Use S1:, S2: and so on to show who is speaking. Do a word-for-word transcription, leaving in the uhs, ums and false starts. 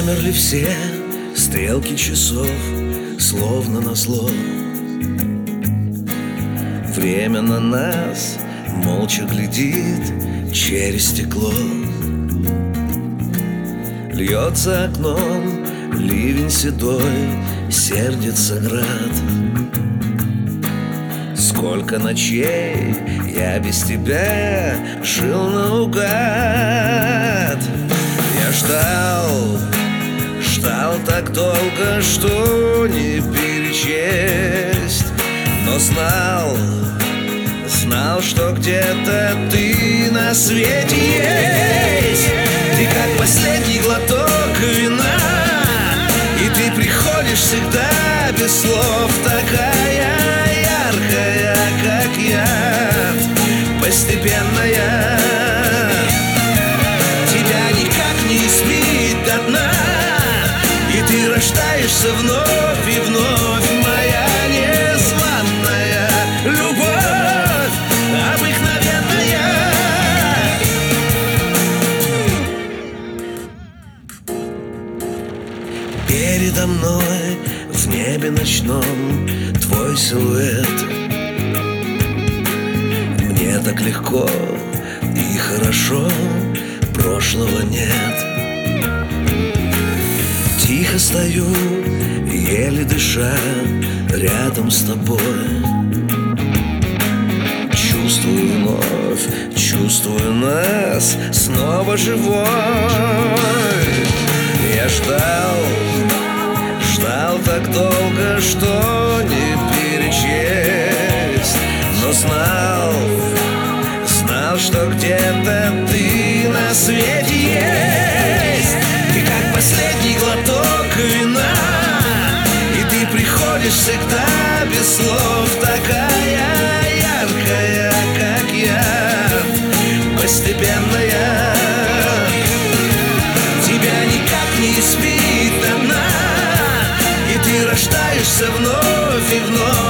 S1: Замерли все стрелки часов, словно назло. Время на нас молча глядит через стекло. Льется окном ливень седой, сердится град. Сколько ночей я без тебя жил наугад. Я ждал, ждал так долго, что не перечесть. Но знал, знал, что где-то ты на свете есть. Ты как последний глоток вина, и ты приходишь всегда без слов. Такая яркая, как яд, постепенная. Тебя никак не испить до дна, и ты рождаешься вновь и вновь. Моя незваная любовь, обыкновенная. Передо мной в небе ночном твой силуэт. Мне так легко и хорошо, прошлого нет. Тихо стою, еле дыша, рядом с тобой. Чувствую вновь, чувствую нас снова живой. Я ждал, ждал так долго, что не перечесть. Но знал, знал, что где-то ты на свете есть. Ты как последний глоток вина, и ты приходишь всегда без слов. Такая яркая, как яд, постепенная. Тебя никак не испить до дна, и ты рождаешься вновь и вновь.